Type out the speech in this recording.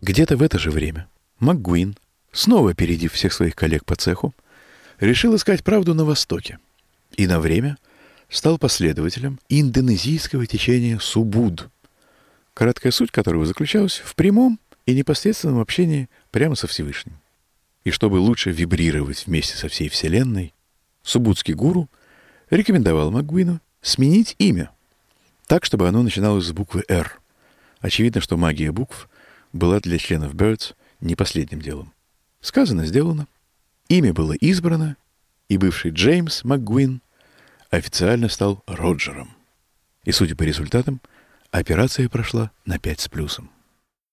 Где-то в это же время МакГуин, снова опередив всех своих коллег по цеху, решил искать правду на Востоке и на время стал последователем индонезийского течения Субуд, краткая суть которого заключалась в прямом и непосредственном общении прямо со Всевышним. И чтобы лучше вибрировать вместе со всей Вселенной, субудский гуру рекомендовал МакГуину сменить имя так, чтобы оно начиналось с буквы «Р». Очевидно, что магия букв была для членов Birds не последним делом. Сказано, сделано. Имя было избрано, и бывший Джеймс МакГуин официально стал Роджером. И, судя по результатам, операция прошла на 5 с плюсом.